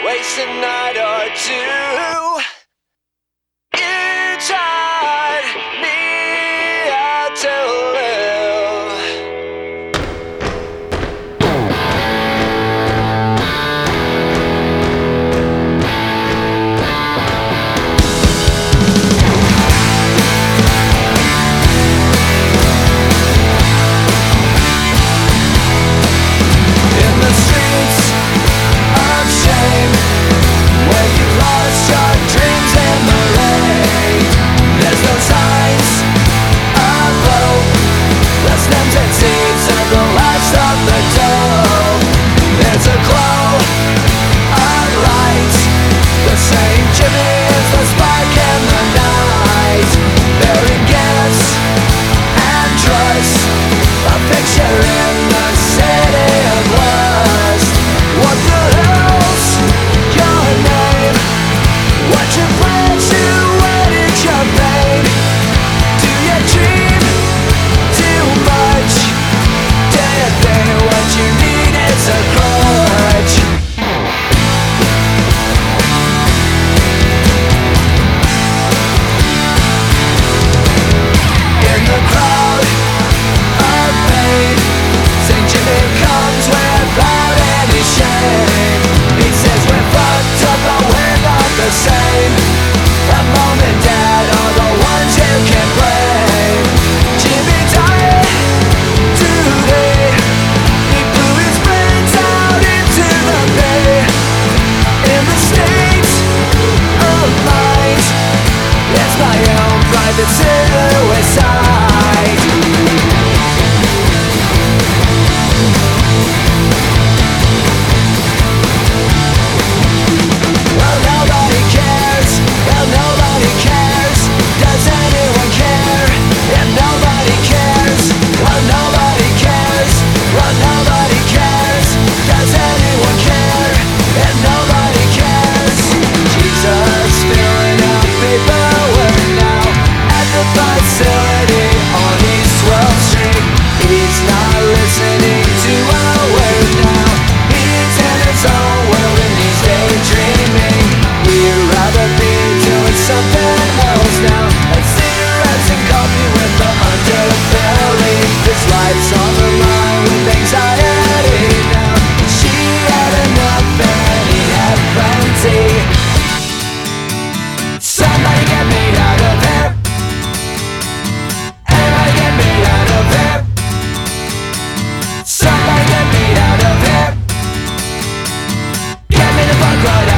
waste a night or two. You taught me how to live. In the streets of shame, where you lost your dreams in the rain, there's no signs of hope, less empty seeds of the last of the dough. There's a glow of light, the same Jimmy is the spark in the night. Bearing gifts and trust, a picture in the city of lust. What the hell's your name? What's your plan to edit your pain? Do you dream too much? Do you think what you need is a crutch? In the crowd of pain, St. Jimmy comes without any shame. He says we're fucked up but we're not the same. A mom and dad are the ones you can blame. Jimmy died today. He blew his brains out into the bay. In the state of mind, it's my own private suicide. Well, nobody cares. Well, nobody cares. Does anyone care? If nobody cares. Well, nobody cares. Well, nobody cares. Does anyone care? If nobody cares. Jesus filling out paperwork now at the facility on East 12th Street. He's not listening to a word now. He's in his own world and he's daydreaming. We'd rather be doing something else now, like cigarettes and coffee with the underbelly. His life's on the line with anxiety now. She had enough and he had plenty. Somebody get me out of here. Anybody get me out of here. Somebody get me out of here. Get me the fuck right